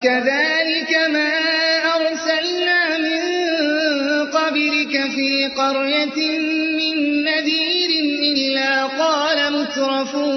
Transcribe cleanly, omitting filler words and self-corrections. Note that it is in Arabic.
كذلك ما أرسلنا من قبلك في قرية من نذير إلا قال مترفوها